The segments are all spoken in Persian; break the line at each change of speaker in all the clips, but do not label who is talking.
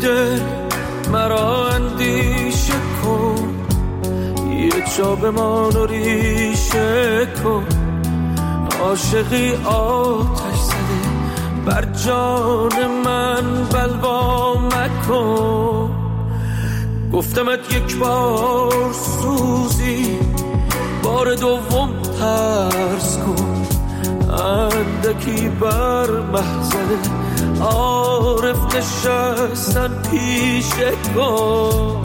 دل مرا اندیشه کن، یه جا بمان و ریشه کن. عاشقی آتش زده بر جان من بلوا مکن. گفتمت یک بار سوزی، بار دوم ترس کن. اندکی بر محضر عارف نشستن پیشه کن.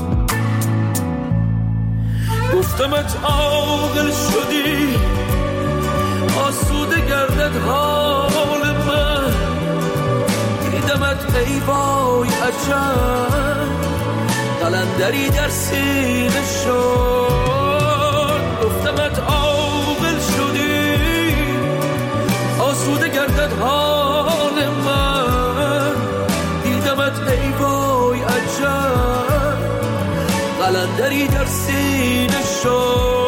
گفتمت عاقل شدی، آسوده گردد حال من. دیدمت ای وای عجب، قلندری در سینه شد. گفتمت عاقل شدی، آسوده گردد حال من. دیدمت ای وای عجب، قلندری در سینه شد.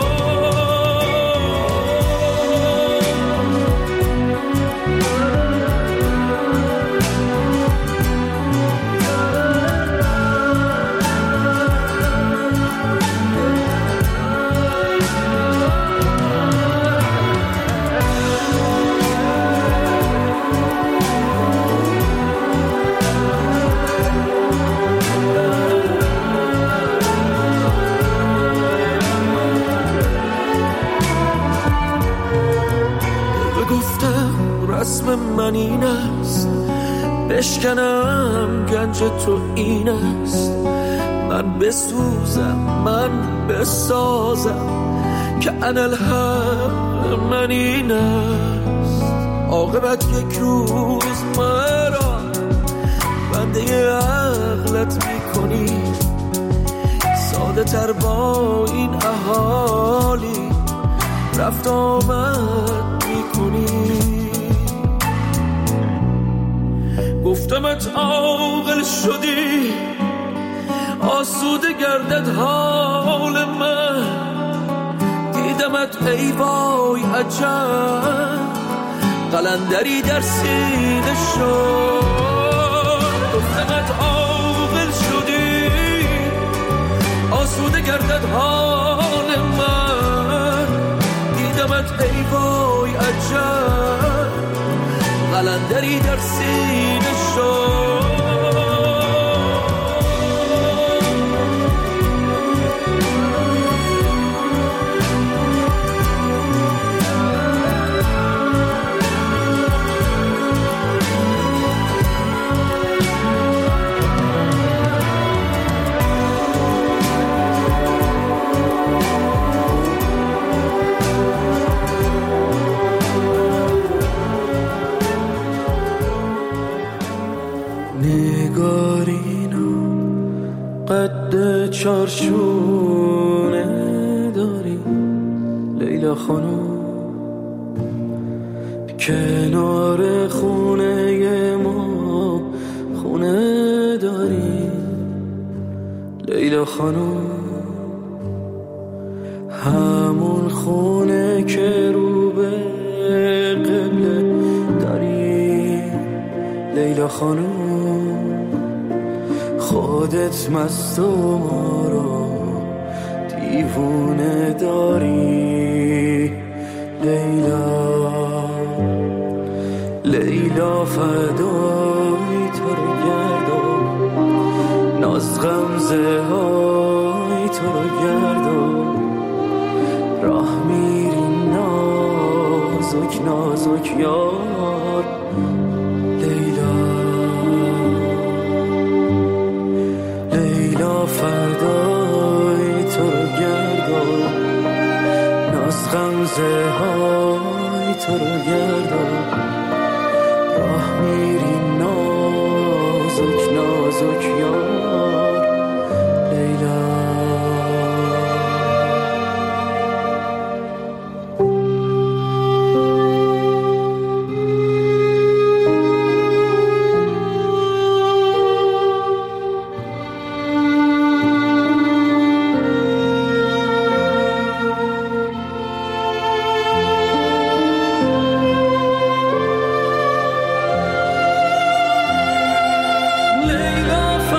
رسم من این است، بشکنم گنج تو این است. من بسوزم من بسازم که انالحق من این است. عاقبت یک روز مرا بنده عقلت میکنی، ساده تر با این اهالی رفت آمد میکنی. گفتمت عاقل شدی، آسوده گردد حال من. دیدمت ای وای عجب، قلندری در سینه شد. گفتمت عاقل شدی، آسوده گردد حال من. دیدمت ای وای عجب، قلندری در سینه شد. قد چارشونه داری لیلا خانم، کنار خونه ما خونه داری لیلا خانم. همون خونه که رو به قبله داری لیلا خانم. خودت مست و ما رو دیوونه داری لیلا. لیلا فدای تو رو گردم، ناز غمزه های تو رو گردم. راه میری نازک نازک یار لیلا. لیلا فدای تو رو گردم، ناز غمزه های تو رو گردم. راه میری نازک نازک یار لیلا. لیلا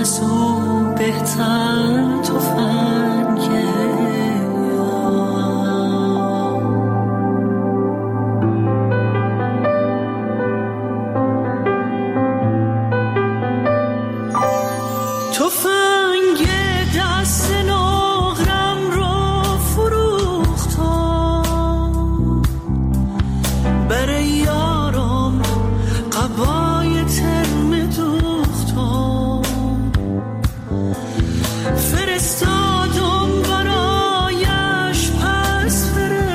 از او بهتر تفنگه. تفنگ دست نقرم رو فروختم، برای یارم قبای ترم دوختم، فرستادم برایش پس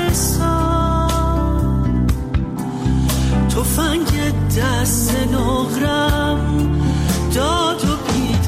فرستاد. تفنگ دست نقرم داد و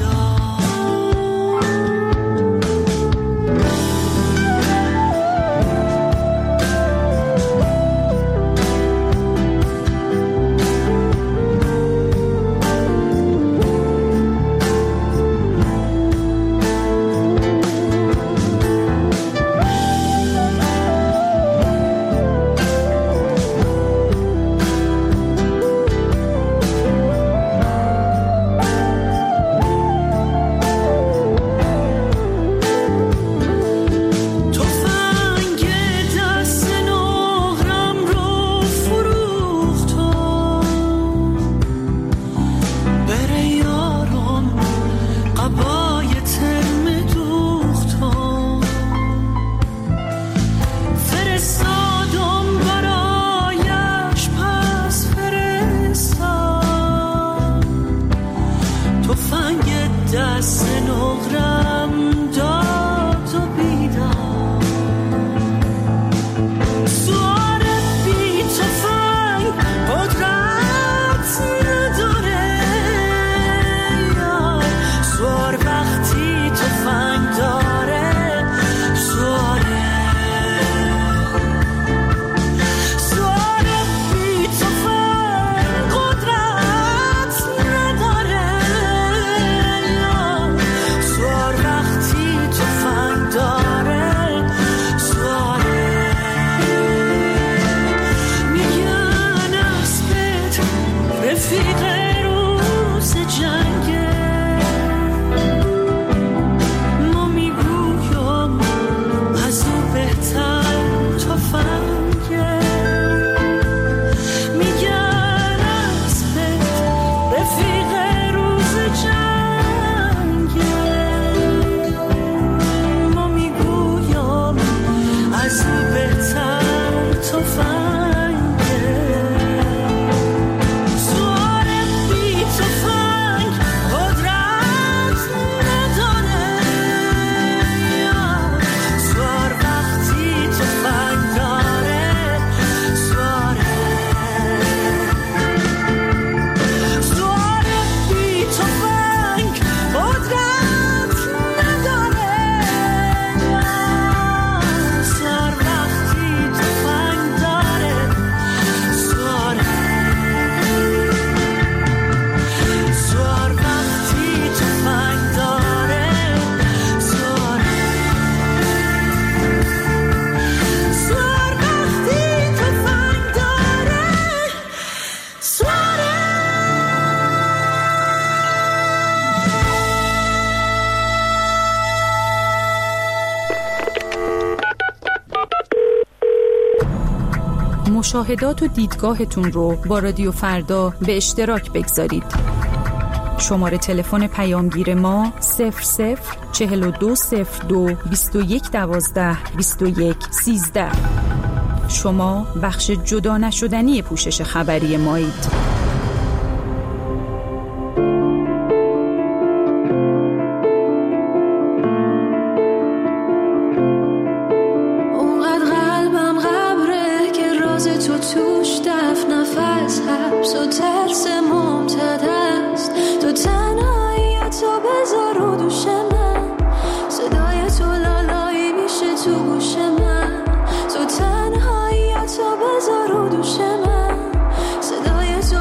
مشاهدات و دیدگاهتون رو با رادیو فردا به اشتراک بگذارید. شماره تلفن پیامگیر ما 004202 2112 2113. شما بخش جدا نشدنی پوشش خبری مایید.
صدای تو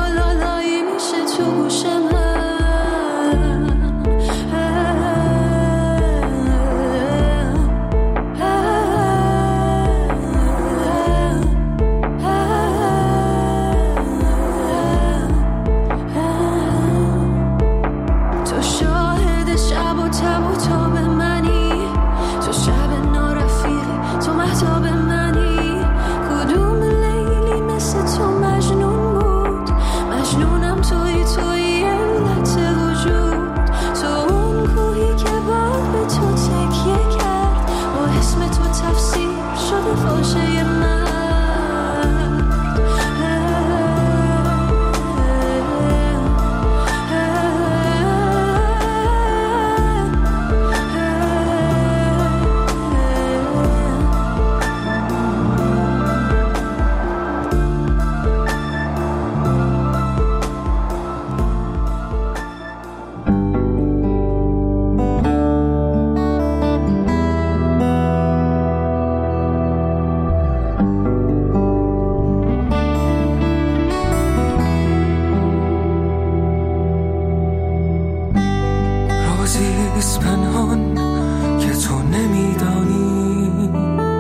چیزیست پنهان که تو نمیدانی،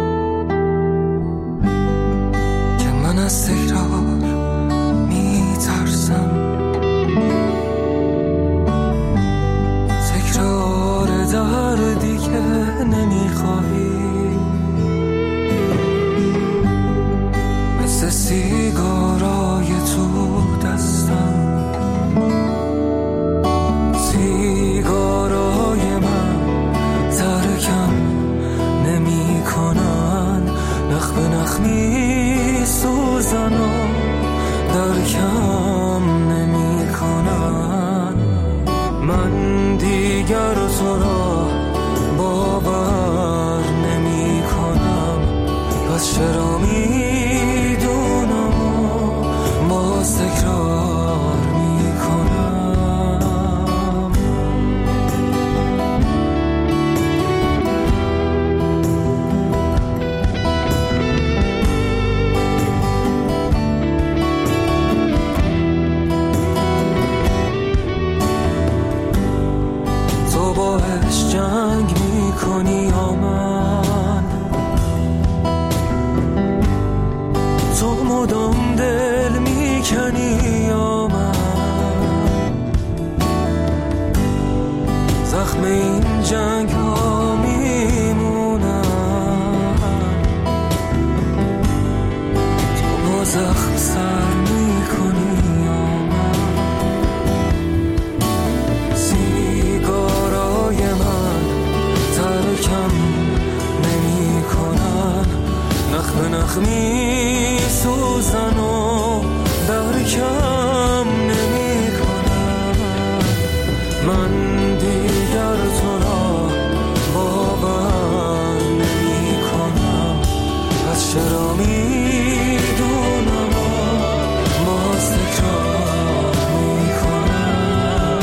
که من از تکرار میترسم، تکرار دردی که نمیخواهی، مثل سیگارای تو دستم، سیگارای من ترکم نمی کنن، نخ به نخ می سوزن و درکم نمی کنن. من دیگر تو را باور نمی کنم، پس چرا می دونم و باز تکرار می کنم. تو باش جنگ می کنی یا من، تو مدام دل می کنی یا من، زخم این جنگ ها می مونن، تو با زخم سر می کنی یا من. سیگارای من ترکم نمی کنن، نخ به نخ می سوزن و درکم نمی کنن. من دیگر تو را باور نمی کنم، پس چرا می دونم و باز تکرار می کنم.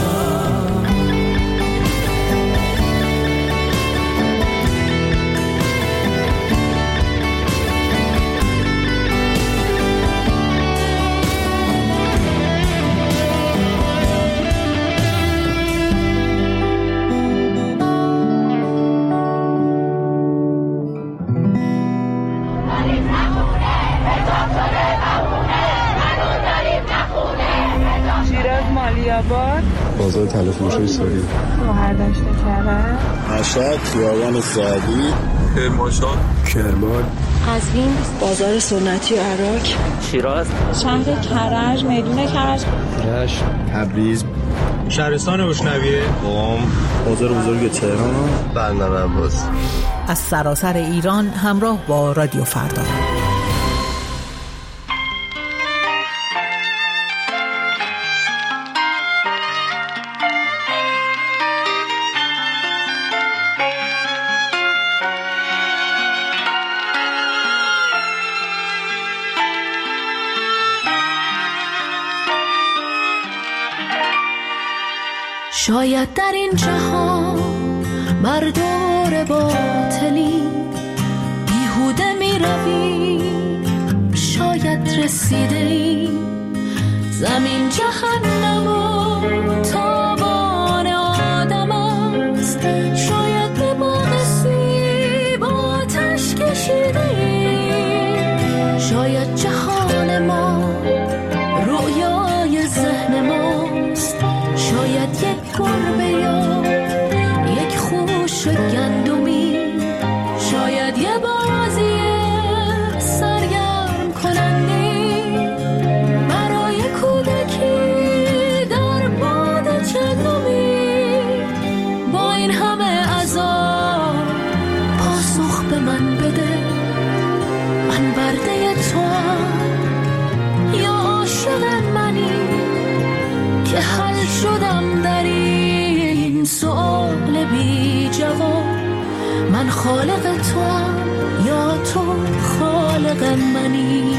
شیراز مالیاباد،
بازار تلفروشی ساری،
شهردشت کرج،
مشهد خیابان سعدی، کرمانشاه، کرمان،
قزوین، بازار سنتی و عراق،
شیراز،
شهر کرج، میدون کرج،
رشت، تبریز،
شهرستان بشنویه،
قم، بازار بزرگ تهران، بندر عباس.
از سراسر ایران همراه با رادیو فردا.
شاید در این جهان بر دور باطلی بیهوده می روی، شاید رسیده ای زمین جهنم و تابان آدم است، شاید به باغ سیب آتش کشیده ای، شاید جهان ما رویای ذهن ماست، شاید یک گربه یا یک خوش گندمی، شاید یه بازی سرگرم کننده برای کودکی در باد چندمی. با این همه عذاب پاسخ به من بده، من برده توام یا عاشق منی که حل شدم در این سؤال بی جواب. من خالق توام یا تو خالق منی.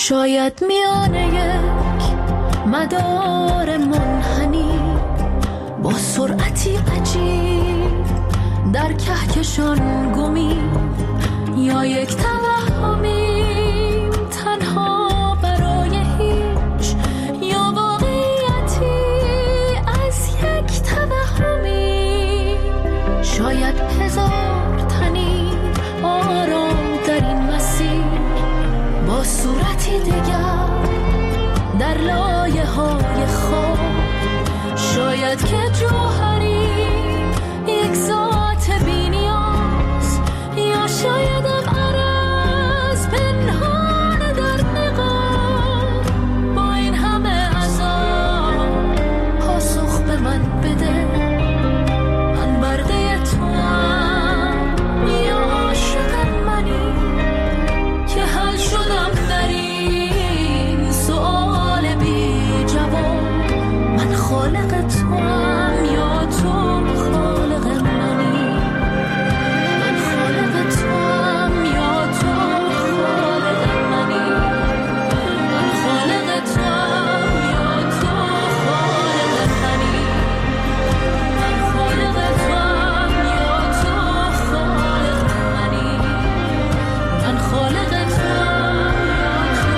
شاید میانه یک مدار منحنی با سرعتی عجیب در کهکشان گمی، یا یک توهمی تنها برای هیچ، یا واقعیتی از یک توهمی. شاید هزار تنی آرام در این مسیر با صورتی دیگر در لایه های خواب. شاید که جوهری یک ذات بی نیاز، یا شایدم عرض پنهان در نقاب. با این همه عذاب پاسخ به من بده، من برده توام یا عاشق منی که حل شدم در این سؤال بی جواب. من خالق توام یا تو خالق منی، من خالق توام یا تو خالق منی، من خالق توام یا تو خالق منی، من خالق توام یا تو خالق منی، من خالق توام یا تو.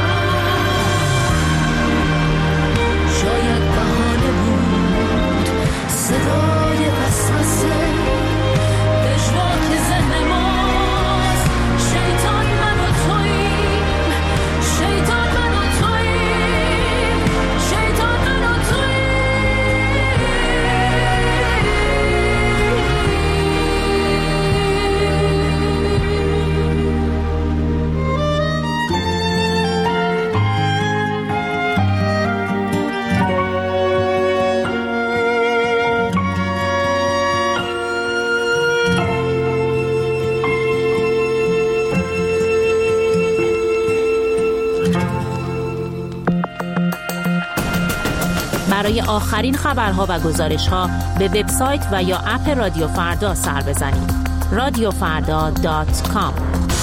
شاید بهانه بود صدای وسوسه، پژواک ذهن ماست. شیطان من و توییم، شیطان من و توییم، شیطان من و
برای آخرین خبرها و گزارش‌ها به وبسایت و یا اپ رادیو فردا سر بزنید. radiofarda.com.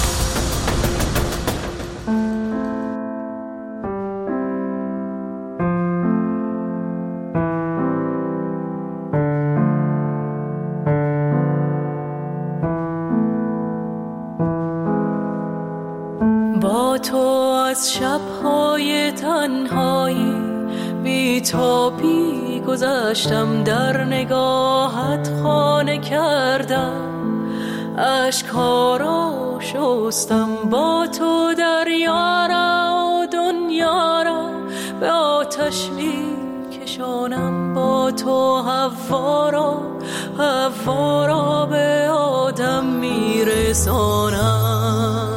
با تو از شب‌های تنهایی بی تابی گذشتم، در نگاهت خانه کردم، اشک‌ها را شستم. با تو دریا را و دنیا را به آتش می کشانم، با تو حوا را به آدم می رسانم.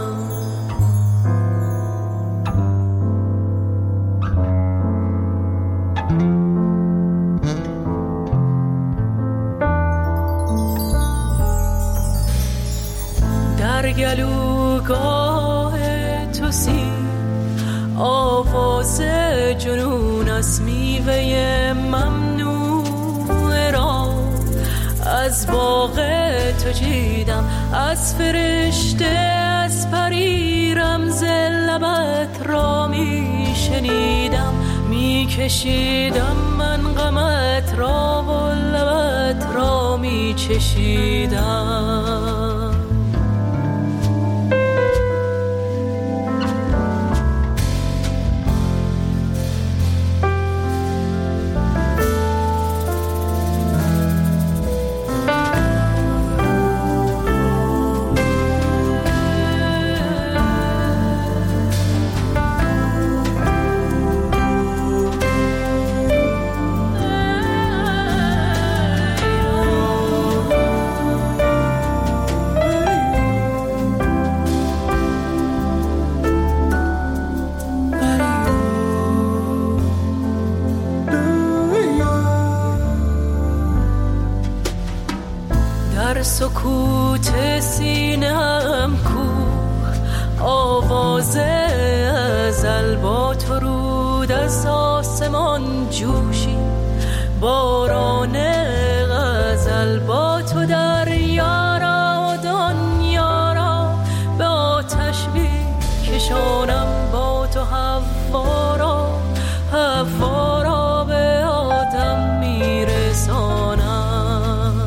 در گلوگاه تو سیر آواز جنون است، میوه ممنوع را از باغ تو چیدم، از فرشته از پری رمز لبت را میشنیدم، میکشیدم من غمت را و لبت را میچشیدم. سکوت سینه‌ام کوه آواز ازل، با تو رود از آسمان جوشی باران غزل، با تو دریا را و دنیا را به آتش میکشانم، با تو حوا را به آدم میرسانم.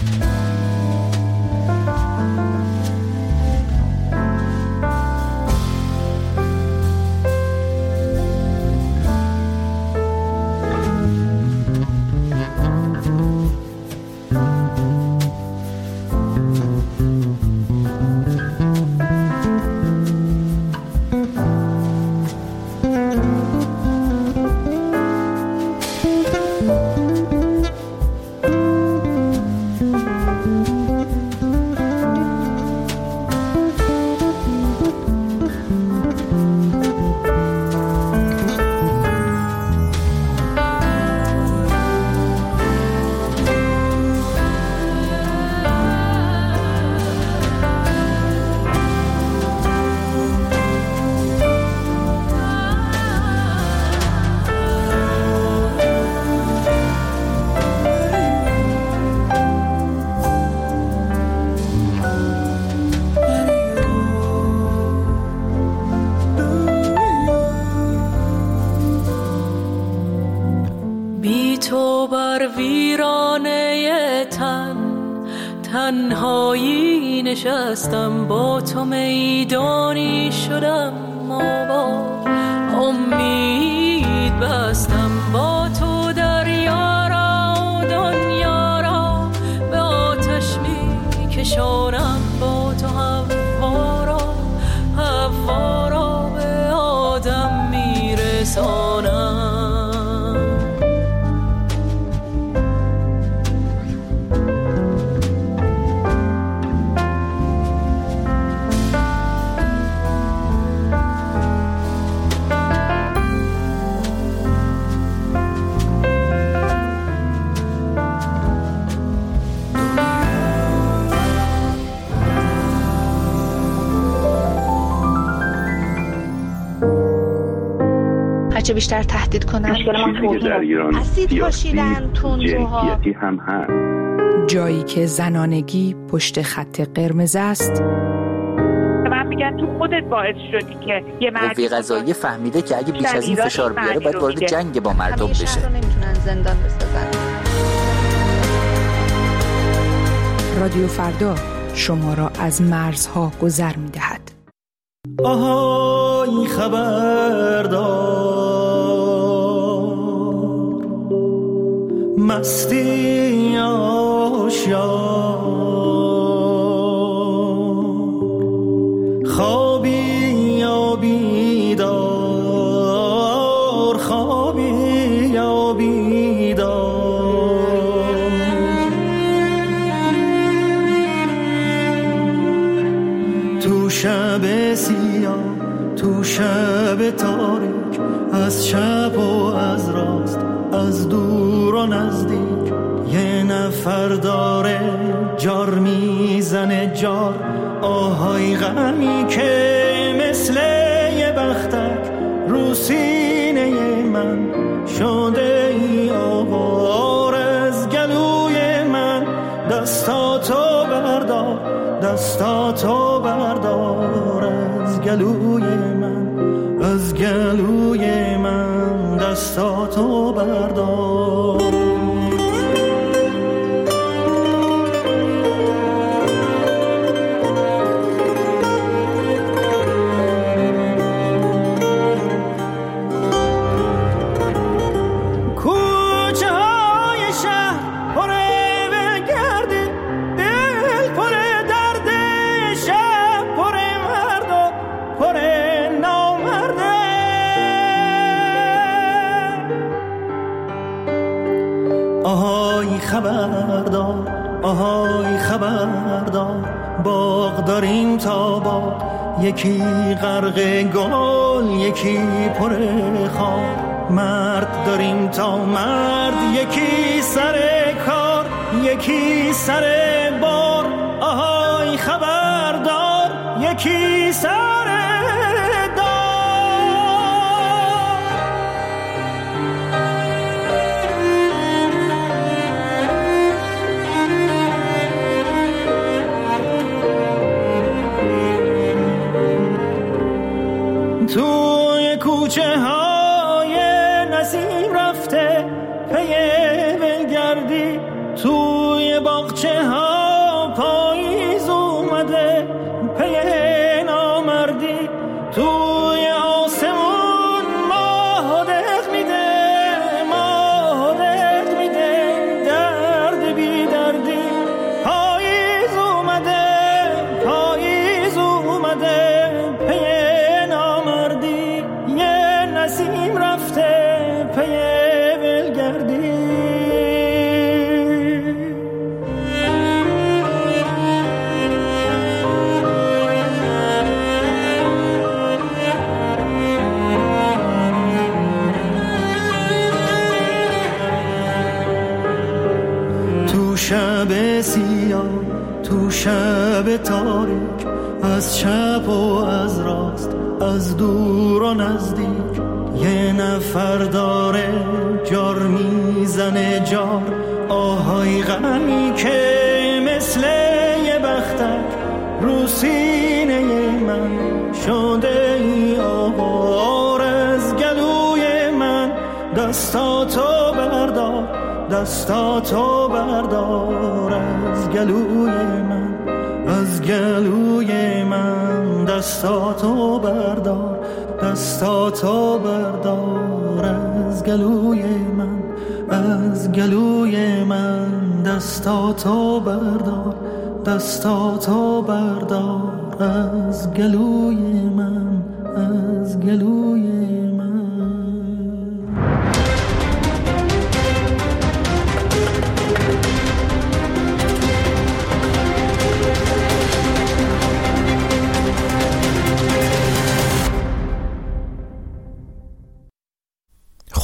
تنهایی نشستم با تو میدانی شدم آباد، امید بستم با تو دریا را و دنیا را به آتش می کشانم با تو هوا را به آدم می رسانم.
هرچه بیشتر تهدید کنن
چیزی در ایران
اسید پاشیدن تندروها
هم هست.
جایی که زنانگی پشت خط قرمز است.
من میگن تو خودت باعث شدی که یه
قوه قضاییه فهمیده که اگه بیش از این فشار بیاره باید وارد جنگ با مردم بشه.
شهر رو نمیتونن زندان بسازن.
رادیو فردا شما را از مرزها گذر می‌دهد.
آهای خبردار، مستی آشیار، خوابی یا بیدار، خوابی یا بیدار، تو شب سیاه، تو شب تاریک، از چپ و از راست، از دور و نزدیک، یه نفر داره جار میزنه جار. آهای غمی که مثل یه بختک رو سینه من شده ای آوار. از گلوی من دستاتو بردار، دستاتو بردار از گلوی من، از گلوی من دستاتو بردار. خبردار، آهای خبردار، باغ داریم تا باغ، یکی غرق گل یکی پر خار. مرد داریم تا مرد، یکی سر کار یکی سر بار. آهای خبردار، یکی سر توی کوچه ها
شب سیاه تو شب تاریک، از چپ و از راست، از دور و نزدیک، یه نفر داره جار میزنه جار، آهای غمی که مثل یه بختک رو سینه من شده ای آوار. از گلوی من دستاتو بردار، دستاتو بردار، از گلوی من، از گلوی من دستاتو بردار، دستاتو بردار، از گلوی من، از گلوی من دستاتو بردار، دستاتو بردار، از گلوی من، از گلوی